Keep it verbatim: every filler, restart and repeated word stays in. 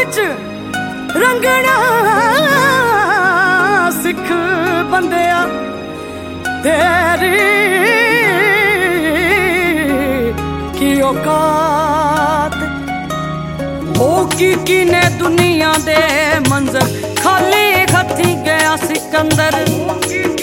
विच रंगना सिख बंदिया तेरी की औकात ओ की की ने दुनिया दे मंजर खाली खत्ती गया सिकंदर।